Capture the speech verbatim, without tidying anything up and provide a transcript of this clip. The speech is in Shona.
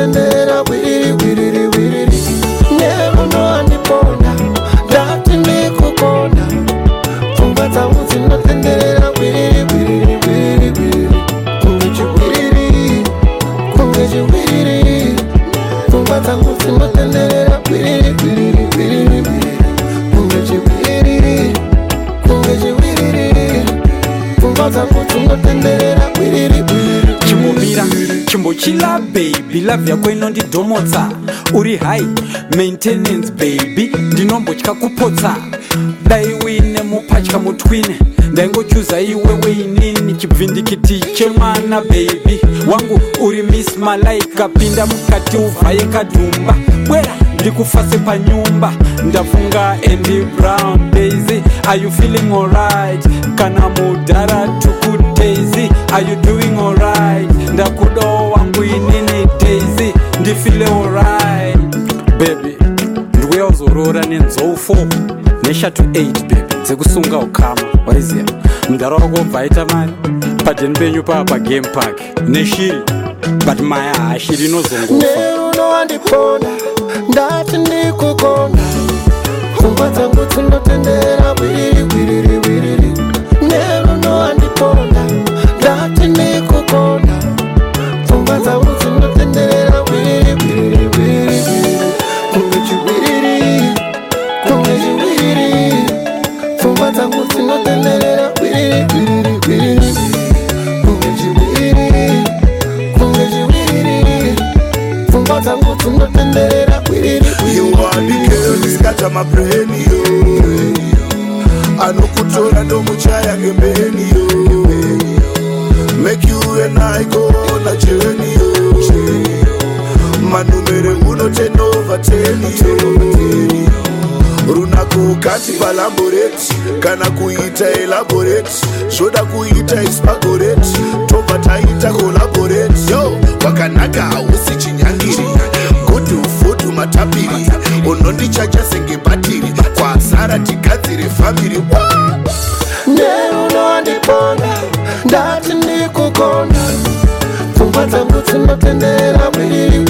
dzinotendera wiriri wiriri wiriri nerunoandiponda ndati ndikukona pfungwa dzangu dzinotenderera wiriri wiriri wiriri wiriri kunge chiwiriri kunge chiwiriri pfungwa dzangu dzinotenderera wiriri wiriri wiriri kunge chiwiriri kunge chiwiriri pfungwa dzangu dzinotenderera wiriri wiriri chimbomira chimbochila baby love yako inondidhomotsa uri high maintenance baby ndinombotya kupotsa dai uine mupatya mutwine ndaingochuza iwe weinini chibvindikiti chemwana baby wangu uri miss malaika pinda mukati uvhaye kadhumba bwera ndikufase panyumba ndafunga Andy Brown Daisy are you feeling alright kana mudhara tukutezi are you doing alright ndakudo wangu inini Daisy ndifile alright baby ndikuya uzorora nenzou four neshatu eight baby dzekusunga ukama waiziya mudhara wako ubvaita mari padheni penyu paa pagame park neshiri but maya hashiri inozongofa nerunoandiponda ndati ndikukona pfungwa dzangu dzinotendera wiriri wiriri wiriri nerunoandiponda ndati ndikukona pfungwa dzangu dzinotendera wiriri wiriri wiriri kunge chiwiriri kunge chiwiriri pfungwa dzangu dzinotendera wiriri wiriri wiriri kunge chiwiriri kunge chiwiriri pfungwa dzangu dzinotendera wiriri iwandikeyoisikata mabreniyo anokutora ndomuchaya ngembeniyo make you and I go na cheniyo manumere unotenova teniyo runako kati palamboreti kana kuita elaboreti zvoda kuita ispagoreti tobva taita kolaboreti yo wakanaka hausi chinyangiri godhu fotu matapiri unondichacha senge bhatiri kwasara tigadzire famiri nerunoandiponda ndati ndikukona pfungwa dzangu dzinotendera wiriri